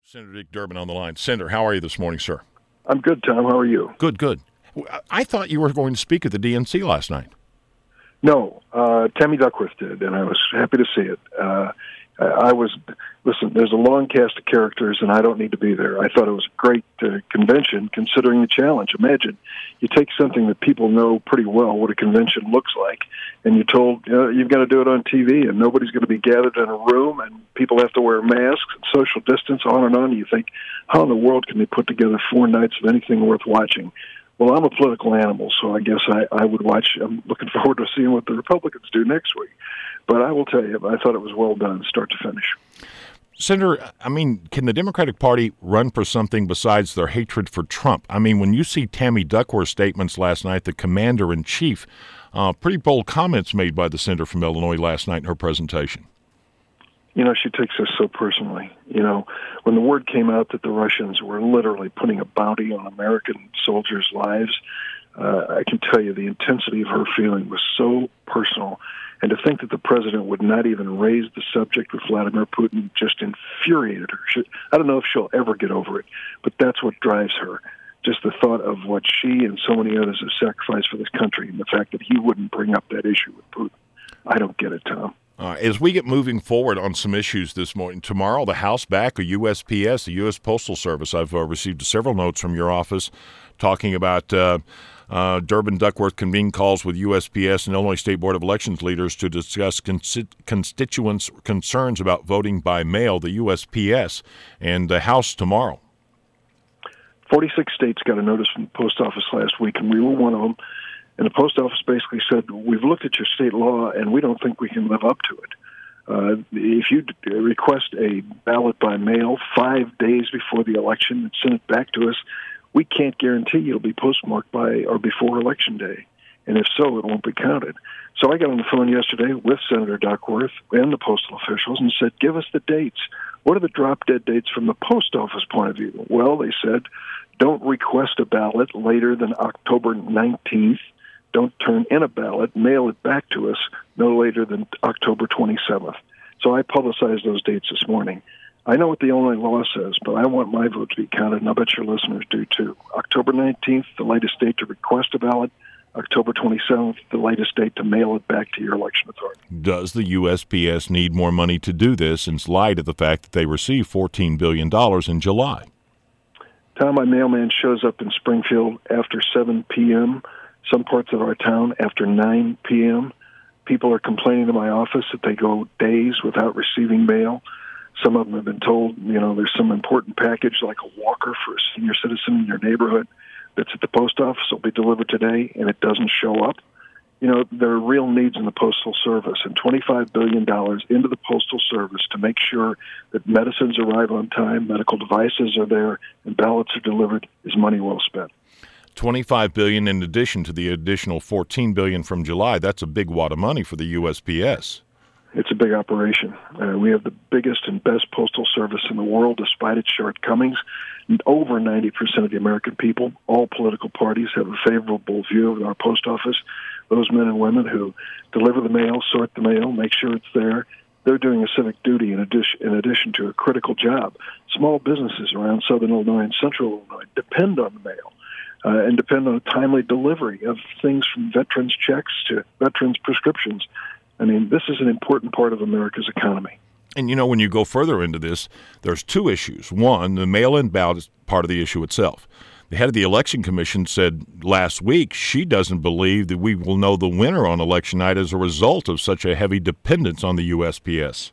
Senator Dick Durbin on the line. Senator, how are you this morning, sir? I'm good, Tom. How are you? Good, good. I thought you were going to speak at the DNC last night. No, Tammy Duckworth did, and I was happy to see it. Listen, there's a long cast of characters, and I don't need to be there. I thought it was a great convention, considering the challenge. Imagine you take something that people know pretty well what a convention looks like, and you're told you've got to do it on TV, and nobody's going to be gathered in a room, and people have to wear masks and social distance, on and on. You think, how in the world can they put together 4 nights of anything worth watching? Well, I'm a political animal, so I guess I would watch. I'm looking forward to seeing what the Republicans do next week. But I will tell you, I thought it was well done, start to finish. Senator, I mean, can the Democratic Party run for something besides their hatred for Trump? I mean, when you see Tammy Duckworth's statements last night, the commander-in-chief, pretty bold comments made by the senator from Illinois last night in her presentation. You know, she takes this so personally. You know, when the word came out that the Russians were literally putting a bounty on American soldiers' lives, I can tell you the intensity of her feeling was so personal. And to think that the president would not even raise the subject with Vladimir Putin just infuriated her. I don't know if she'll ever get over it, but that's what drives her. Just the thought of what she and so many others have sacrificed for this country and the fact that he wouldn't bring up that issue with Putin. I don't get it, Tom. As we get moving forward on some issues this morning, tomorrow the House back, a USPS, the U.S. Postal Service. I've received several notes from your office talking about Durbin Duckworth convened calls with USPS and Illinois State Board of Elections leaders to discuss constituents' concerns about voting by mail, the USPS, and the House tomorrow. 46 states got a notice from the post office last week, and we were one of them. And the post office basically said, we've looked at your state law, and we don't think we can live up to it. If you request a ballot by mail 5 days before the election and send it back to us, we can't guarantee it'll be postmarked by or before Election Day. And if so, it won't be counted. So I got on the phone yesterday with Senator Duckworth and the postal officials and said, give us the dates. What are the drop-dead dates from the post office point of view? Well, they said, don't request a ballot later than October 19th. Don't turn in a ballot, mail it back to us no later than October 27th. So I publicized those dates this morning. I know what the Illinois law says, but I want my vote to be counted, and I bet your listeners do too. October 19th, the latest date to request a ballot. October 27th, the latest date to mail it back to your election authority. Does the USPS need more money to do this in light of the fact that they received $14 billion in July? Tom, my mailman shows up in Springfield after 7 p.m., some parts of our town after 9 p.m. People are complaining to my office that they go days without receiving mail. Some of them have been told, there's some important package like a walker for a senior citizen in your neighborhood that's at the post office will be delivered today, and it doesn't show up. There are real needs in the Postal Service, and $25 billion into the Postal Service to make sure that medicines arrive on time, medical devices are there, and ballots are delivered is money well spent. $25 billion in addition to the additional $14 billion from July. That's a big wad of money for the USPS. It's a big operation. We have the biggest and best postal service in the world, despite its shortcomings. And over 90% of the American people, all political parties, have a favorable view of our post office. Those men and women who deliver the mail, sort the mail, make sure it's there, they're doing a civic duty in addition to a critical job. Small businesses around Southern Illinois and Central Illinois depend on the mail. And depend on a timely delivery of things from veterans' checks to veterans' prescriptions. I mean, this is an important part of America's economy. And, when you go further into this, there's 2 issues. One, the mail-in ballot is part of the issue itself. The head of the Election Commission said last week she doesn't believe that we will know the winner on election night as a result of such a heavy dependence on the USPS.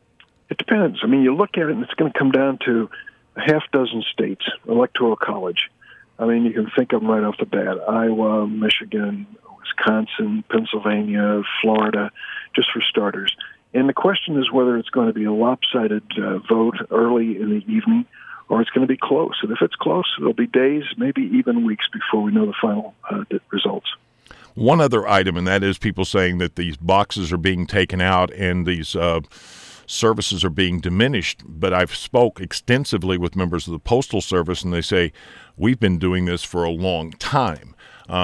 It depends. I mean, you look at it, and it's going to come down to a half dozen states, electoral college. I mean, you can think of them right off the bat. Iowa, Michigan, Wisconsin, Pennsylvania, Florida, just for starters. And the question is whether it's going to be a lopsided vote early in the evening or it's going to be close. And if it's close, it'll be days, maybe even weeks before we know the final results. One other item, and that is people saying that these boxes are being taken out and these services are being diminished, but I've spoke extensively with members of the Postal Service, and they say, we've been doing this for a long time.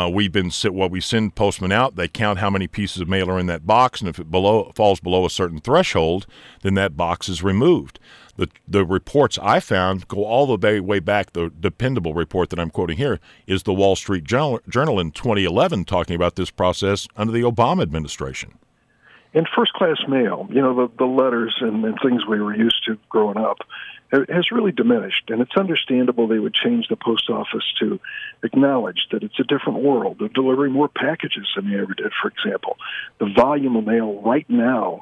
We send postmen out, they count how many pieces of mail are in that box, and if it falls below a certain threshold, then that box is removed. The reports I found go all the way back. The dependable report that I'm quoting here is the Wall Street Journal in 2011 talking about this process under the Obama administration. And first-class mail, the letters and things we were used to growing up, has really diminished. And it's understandable they would change the post office to acknowledge that it's a different world. They're delivering more packages than they ever did, for example. The volume of mail right now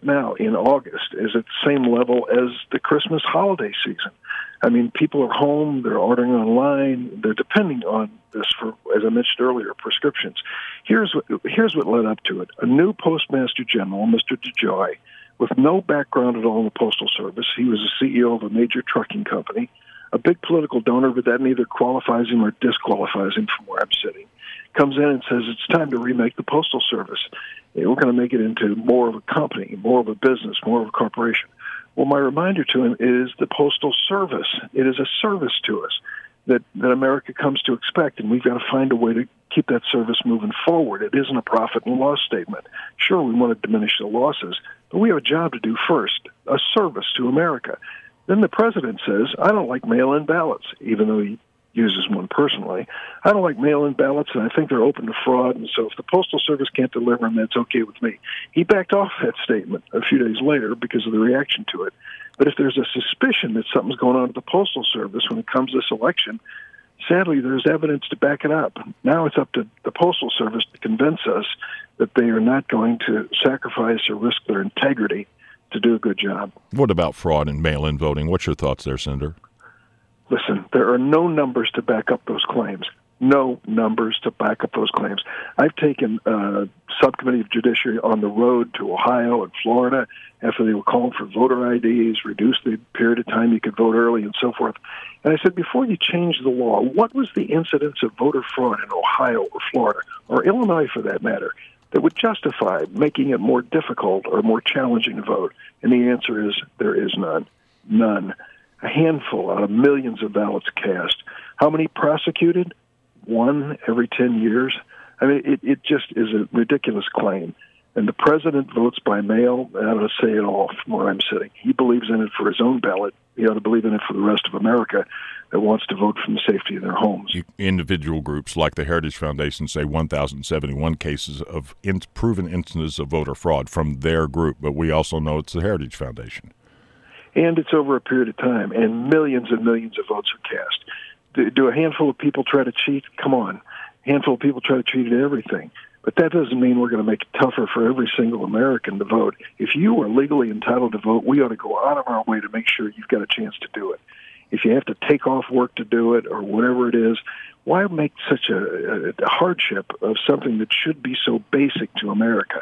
in August is at the same level as the Christmas holiday season. I mean, people are home, they're ordering online, they're depending on this for, as I mentioned earlier, prescriptions. Here's what led up to it. A new Postmaster General, Mr. DeJoy, with no background at all in the Postal Service. He was the CEO of a major trucking company, a big political donor, but that neither qualifies him or disqualifies him from where I'm sitting. Comes in and says it's time to remake the Postal Service. We're going to make it into more of a company, more of a business, more of a corporation. Well, my reminder to him is the Postal Service. It is a service to us that America comes to expect, and we've got to find a way to keep that service moving forward. It isn't a profit and loss statement. Sure, we want to diminish the losses, but we have a job to do first, a service to America. Then the president says, I don't like mail-in ballots, even though he uses one personally. I don't like mail-in ballots, and I think they're open to fraud, and so if the Postal Service can't deliver them, that's okay with me. He backed off that statement a few days later because of the reaction to it. But if there's a suspicion that something's going on at the Postal Service when it comes to this election, sadly, there's evidence to back it up. Now it's up to the Postal Service to convince us that they are not going to sacrifice or risk their integrity to do a good job. What about fraud in mail-in voting? What's your thoughts there, Senator? Listen, there are no numbers to back up those claims. No numbers to back up those claims. I've taken a subcommittee of judiciary on the road to Ohio and Florida after they were calling for voter IDs, reduce the period of time you could vote early, and so forth. And I said, before you change the law, what was the incidence of voter fraud in Ohio or Florida, or Illinois for that matter, that would justify making it more difficult or more challenging to vote? And the answer is there is none. None. A handful out of millions of ballots cast. How many prosecuted? One every 10 years. I mean, it just is a ridiculous claim. And the president votes by mail. I ought to say it all from where I'm sitting. He believes in it for his own ballot. He ought to believe in it for the rest of America that wants to vote from the safety of their homes. Individual groups like the Heritage Foundation say 1,071 cases of proven instances of voter fraud from their group, but we also know it's the Heritage Foundation. And it's over a period of time, and millions of votes are cast. Do a handful of people try to cheat? Come on. A handful of people try to cheat at everything. But that doesn't mean we're going to make it tougher for every single American to vote. If you are legally entitled to vote, we ought to go out of our way to make sure you've got a chance to do it. If you have to take off work to do it or whatever it is, why make such a hardship of something that should be so basic to America?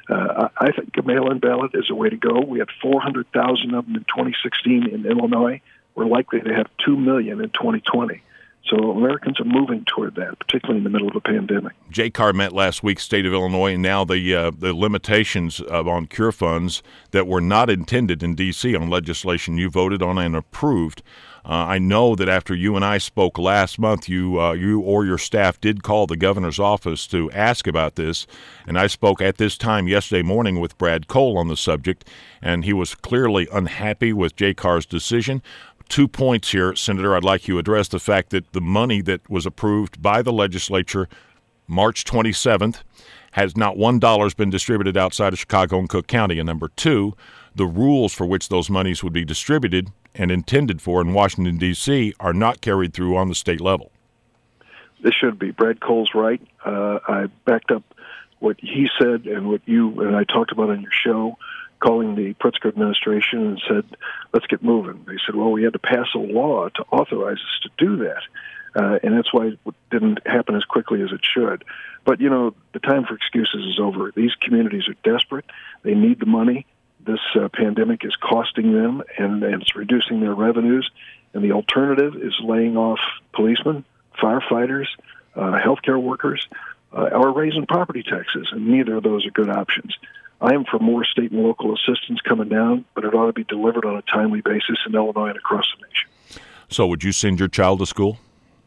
I think a mail-in ballot is a way to go. We had 400,000 of them in 2016 in Illinois. We're likely to have 2 million in 2020. So Americans are moving toward that, particularly in the middle of a pandemic. JCAR met last week, state of Illinois, and now the limitations on cure funds that were not intended in D.C. on legislation you voted on and approved. I know that after you and I spoke last month, you or your staff did call the governor's office to ask about this, and I spoke at this time yesterday morning with Brad Cole on the subject, and he was clearly unhappy with JCAR's decision. 2 points here, Senator. I'd like you to address the fact that the money that was approved by the legislature March 27th has not $1 been distributed outside of Chicago and Cook County. And number two, the rules for which those monies would be distributed and intended for in Washington, D.C. are not carried through on the state level. This should be. Brad Cole's right. I backed up what he said and what you and I talked about on your show, calling the Pritzker administration and said, let's get moving. They said, well, we had to pass a law to authorize us to do that. And that's why it didn't happen as quickly as it should. But, you know, the time for excuses is over. These communities are desperate. They need the money. This pandemic is costing them, and it's reducing their revenues. And the alternative is laying off policemen, firefighters, healthcare workers, or raising property taxes. And neither of those are good options. I am for more state and local assistance coming down, but it ought to be delivered on a timely basis in Illinois and across the nation. So would you send your child to school?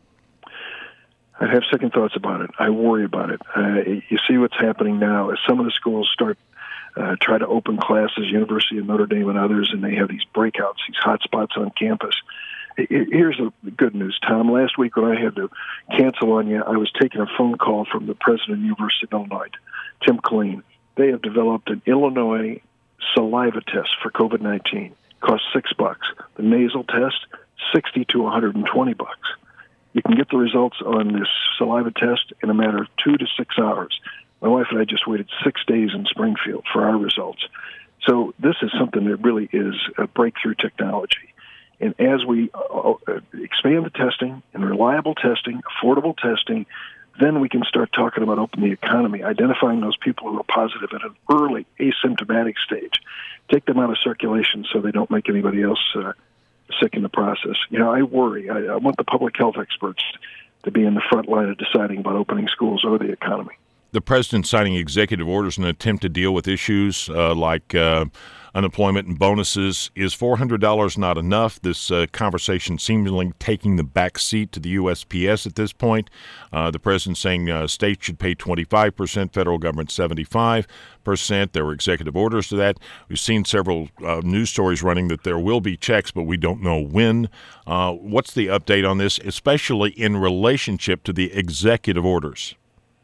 I'd have second thoughts about it. I worry about it. You see what's happening now as some of the schools start try to open classes, University of Notre Dame and others, and they have these breakouts, these hot spots on campus. Here's the good news, Tom. Last week when I had to cancel on you, I was taking a phone call from the president of the University of Illinois, Tim Killeen. They have developed an Illinois saliva test for COVID-19. Costs $6. The nasal test, $60 to $120. You can get the results on this saliva test in a matter of 2 to 6 hours. My wife and I just waited 6 days in Springfield for our results. So this is something that really is a breakthrough technology. And as we expand the testing and reliable testing, affordable testing, then we can start talking about opening the economy, identifying those people who are positive at an early asymptomatic stage, take them out of circulation so they don't make anybody else sick in the process. I worry. I want the public health experts to be in the front line of deciding about opening schools or the economy. The president signing executive orders in an attempt to deal with issues like unemployment and bonuses. Is $400 not enough? This conversation seemingly taking the back seat to the USPS at this point. The president saying states should pay 25%, federal government 75%. There were executive orders to that. We've seen several news stories running that there will be checks, but we don't know when. What's the update on this, especially in relationship to the executive orders?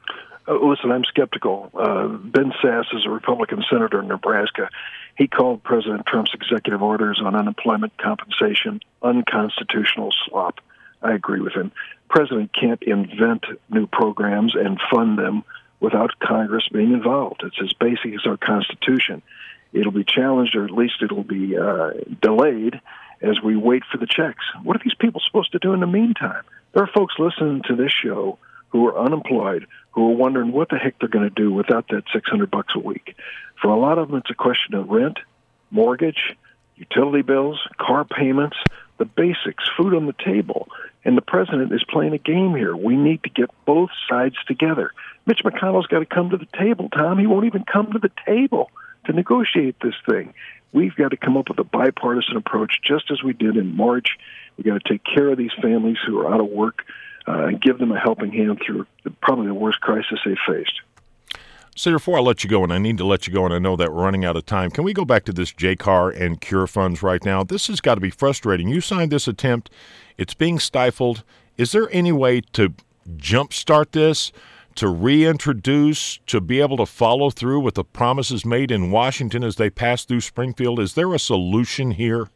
Listen, I'm skeptical. Ben Sasse is a Republican senator in Nebraska. He called President Trump's executive orders on unemployment compensation unconstitutional slop. I agree with him. President can't invent new programs and fund them without Congress being involved. It's as basic as our Constitution. It'll be challenged, or at least it'll be delayed as we wait for the checks. What are these people supposed to do in the meantime? There are folks listening to this show who are unemployed, who are wondering what the heck they're going to do without that $600 a week. For a lot of them, it's a question of rent, mortgage, utility bills, car payments, the basics, food on the table. And the president is playing a game here. We need to get both sides together. Mitch McConnell's got to come to the table, Tom. He won't even come to the table to negotiate this thing. We've got to come up with a bipartisan approach, just as we did in March. We've got to take care of these families who are out of work and give them a helping hand through probably the worst crisis they've faced. Senator, before I let you go, and I need to let you go, and I know that we're running out of time, can we go back to this JCAR and Cure funds right now? This has got to be frustrating. You signed this attempt. It's being stifled. Is there any way to jumpstart this, to reintroduce, to be able to follow through with the promises made in Washington as they pass through Springfield? Is there a solution here?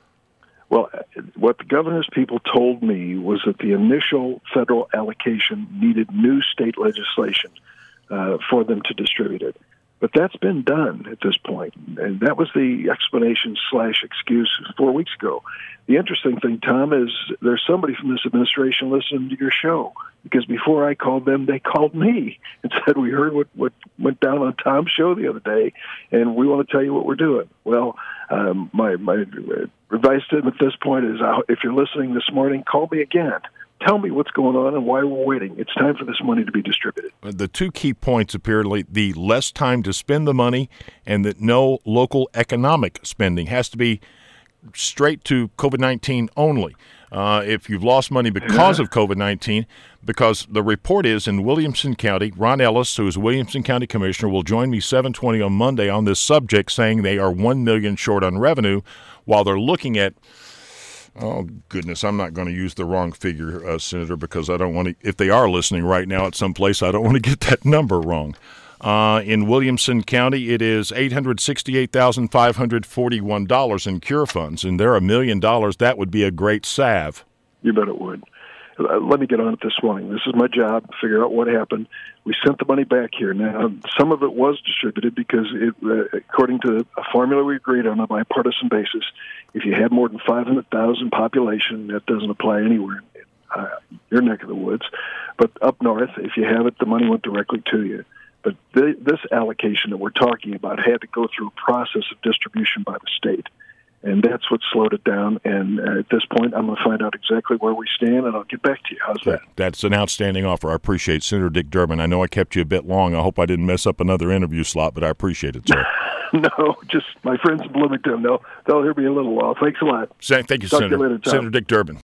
Well, what the governor's people told me was that the initial federal allocation needed new state legislation for them to distribute it. But that's been done at this point, and that was the explanation/excuse 4 weeks ago. The interesting thing, Tom, is there's somebody from this administration listening to your show, because before I called them, they called me and said, we heard what went down on Tom's show the other day, and we want to tell you what we're doing. Well, my advice to them at this point is, if you're listening this morning, call me again. Tell me what's going on and why we're waiting. It's time for this money to be distributed. The two key points apparently, the less time to spend the money and that no local economic spending has to be straight to COVID-19 only. If you've lost money because of COVID-19, because the report is in Williamson County, Ron Ellis, who is Williamson County Commissioner, will join me 7:20 on Monday on this subject, saying they are $1 million short on revenue while they're looking at, oh, goodness, I'm not going to use the wrong figure, Senator, because I don't want to, if they are listening right now at some place, I don't want to get that number wrong. In Williamson County, it is $868,541 in Cure funds, and they're $1 million. That would be a great salve. You bet it would. Let me get on it this morning. This is my job, figure out what happened. We sent the money back here. Now, some of it was distributed because, according to a formula we agreed on a bipartisan basis, if you had more than 500,000 population, that doesn't apply anywhere in your neck of the woods. But up north, if you have it, the money went directly to you. But this allocation that we're talking about had to go through a process of distribution by the state. And that's what slowed it down. And at this point, I'm going to find out exactly where we stand, and I'll get back to you. How's that? That's an outstanding offer. I appreciate it. Senator Dick Durbin. I know I kept you a bit long. I hope I didn't mess up another interview slot, but I appreciate it, sir. No, just my friends in Bloomington. They'll hear me a little while. Thanks a lot. Thank you, Senator. Later, Senator Dick Durbin.